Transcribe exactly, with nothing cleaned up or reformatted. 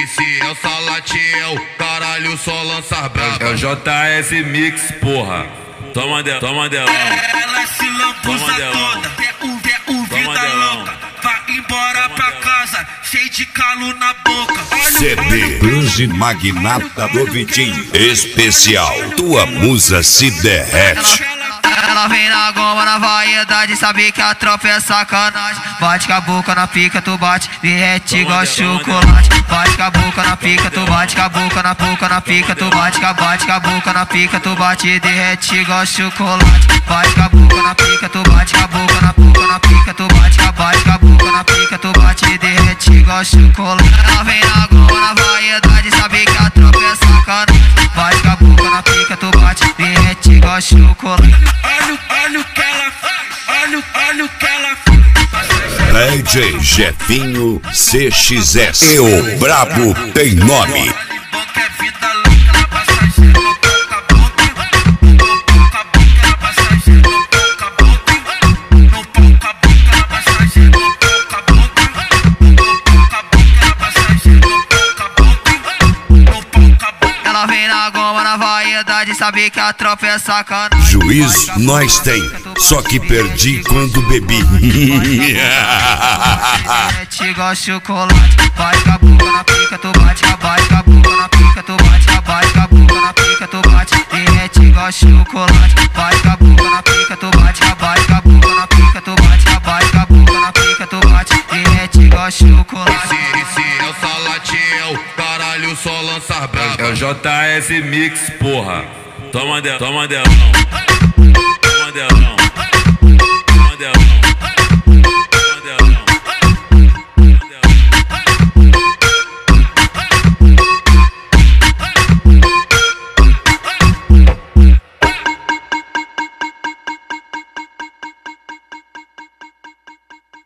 se é o Salatiel, caralho, só lança braba. É o J S Mix, porra. Toma de, toma delão. Ela se lambuza toda, é o, é o vida louca. Vai embora pra casa, cheio de calo na boca. C D Blues Magnata do Vitinho. Especial, tua musa se derrete. Ela vem na goma, na vaidade, sabe que a tropa é sacanagem. Bate com a boca na pica, tu bate, derrete igual chocolate. Bate com a boca na pica, tu bate com a boca na boca na pica, tu bate com a bate com a boca na pica, tu bate, derrete igual chocolate. Bate com a boca na pica, tu bate com a boca na boca na pica, tu bate com a bate com a boca na pica, tu bate, derrete igual chocolate. Ela vem na goma, na vaidade, sabe que a tropa é sacanagem. Bate com a boca na pica, tu bate, derrete igual chocolate. Olha, olha o que ela faz, olha, olha o que ela faz. D J Jefinho C X S. E o brabo tem nome. Ela vem na goma, na vaidade, sabe que a tropa é sacanagem. Juiz nós tem, só que perdi quando bebi. Derrete igual chocolate. Bate com a boca na pica, tu bate com a bate com a boca na pica, tu bate com a bate com a boca na pica, tu bate, derrete igual chocolate. Bate com a boca na pica, tu bate com a bate com a boca na pica, tu bate com a bate com a boca na pica, tu bate, derrete igual chocolate. Se, se é o Salatiel, caralho, só lança braba. É o J S Mix, porra. Toma de, toma delão. Toma delão.